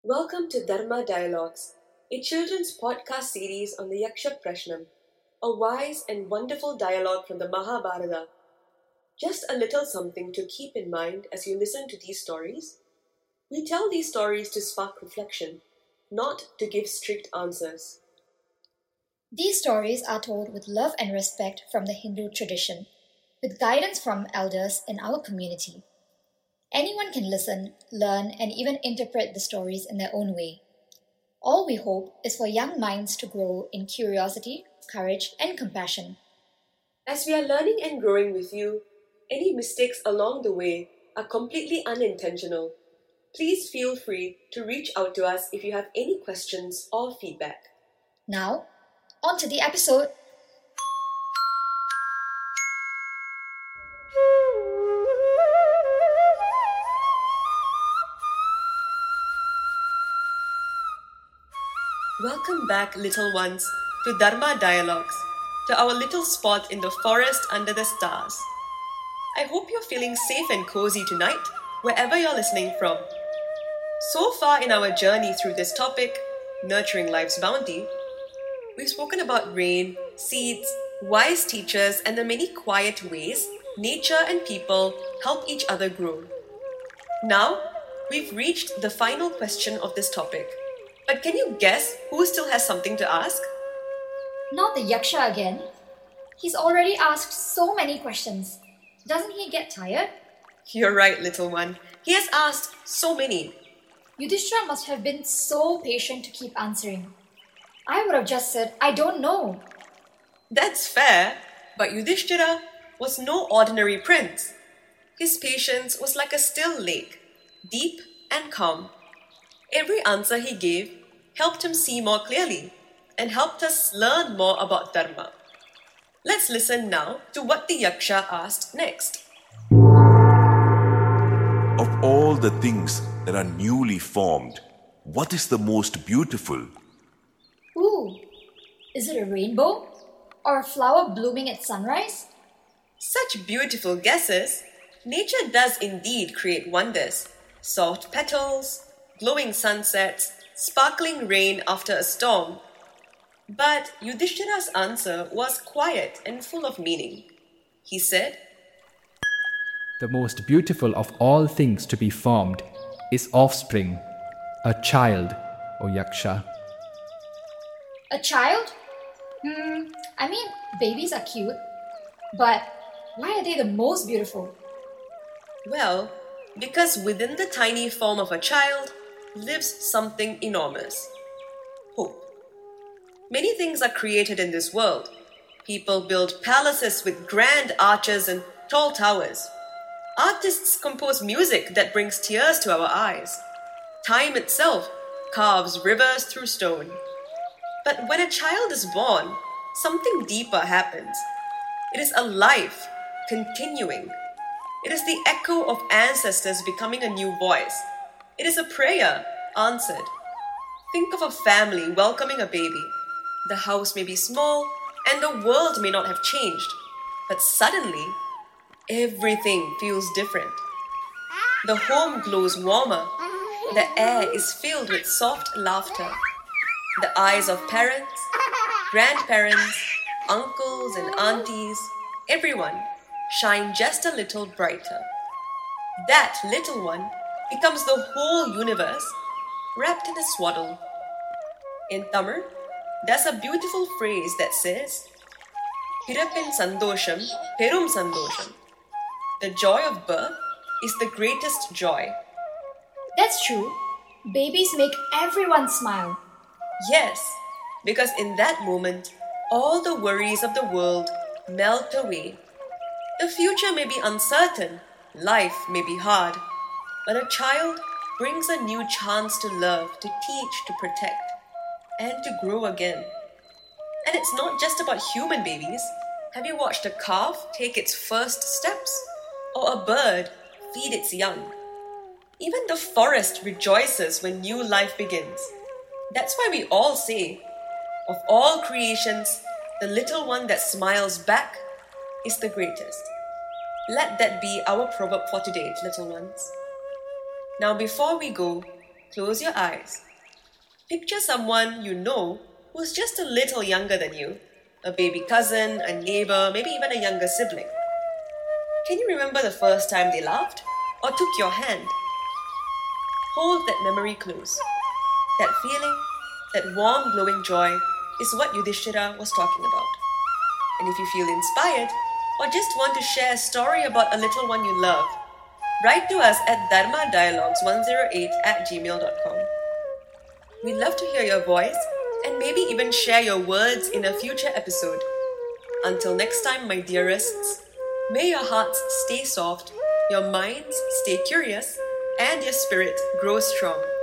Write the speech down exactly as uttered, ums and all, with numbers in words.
Welcome to Dharma Dialogues, a children's podcast series on the Yaksha Prashnam, a wise and wonderful dialogue from the Mahabharata. Just a little something to keep in mind as you listen to these stories. We tell these stories to spark reflection, not to give strict answers. These stories are told with love and respect from the Hindu tradition, with guidance from elders in our community. Anyone can listen, learn, and even interpret the stories in their own way. All we hope is for young minds to grow in curiosity, courage, and compassion. As we are learning and growing with you, any mistakes along the way are completely unintentional. Please feel free to reach out to us if you have any questions or feedback. Now, on to the episode. Welcome back, little ones, to Dharma Dialogues, to our little spot in the forest under the stars. I hope you're feeling safe and cozy tonight, wherever you're listening from. So far in our journey through this topic, nurturing life's bounty, we've spoken about rain, seeds, wise teachers, and the many quiet ways nature and people help each other grow. Now, we've reached the final question of this topic. But can you guess who still has something to ask? Not the Yaksha again. He's already asked so many questions. Doesn't he get tired? You're right, little one. He has asked so many. Yudhishthira must have been so patient to keep answering. I would have just said, I don't know. That's fair, but Yudhishthira was no ordinary prince. His patience was like a still lake, deep and calm. Every answer he gave helped him see more clearly and helped us learn more about Dharma. Let's listen now to what the Yaksha asked next. Of all the things that are newly formed, what is the most beautiful? Ooh, is it a rainbow? Or a flower blooming at sunrise? Such beautiful guesses. Nature does indeed create wonders. Soft petals, glowing sunsets, sparkling rain after a storm. But Yudhishthira's answer was quiet and full of meaning. He said, The most beautiful of all things to be formed is offspring, a child, O Yaksha. A child? Hmm, I mean, babies are cute. But why are they the most beautiful? Well, because within the tiny form of a child lives something enormous. Hope. Many things are created in this world. People build palaces with grand arches and tall towers. Artists compose music that brings tears to our eyes. Time itself carves rivers through stone. But when a child is born, something deeper happens. It is a life continuing. It is the echo of ancestors becoming a new voice. It is a prayer answered. Think of a family welcoming a baby. The house may be small and the world may not have changed, but suddenly, everything feels different. The home glows warmer. The air is filled with soft laughter. The eyes of parents, grandparents, uncles and aunties, everyone shine just a little brighter. That little one becomes the whole universe wrapped in a swaddle. In Tamil, there's a beautiful phrase that says, Pirappin sandosham, perum sandosham. The joy of birth is the greatest joy. That's true. Babies make everyone smile. Yes, because in that moment, all the worries of the world melt away. The future may be uncertain, life may be hard, but a child brings a new chance to love, to teach, to protect, and to grow again. And it's not just about human babies. Have you watched a calf take its first steps? Or a bird feed its young? Even the forest rejoices when new life begins. That's why we all say, of all creations, the little one that smiles back is the greatest. Let that be our proverb for today, little ones. Now before we go, close your eyes. Picture someone you know who's just a little younger than you, a baby cousin, a neighbor, maybe even a younger sibling. Can you remember the first time they laughed or took your hand? Hold that memory close. That feeling, that warm, glowing joy is what Yudhishthira was talking about. And if you feel inspired or just want to share a story about a little one you love, write to us at dharma dialogues one oh eight at gmail dot com. We'd love to hear your voice and maybe even share your words in a future episode. Until next time, my dearests, may your hearts stay soft, your minds stay curious, and your spirit grow strong.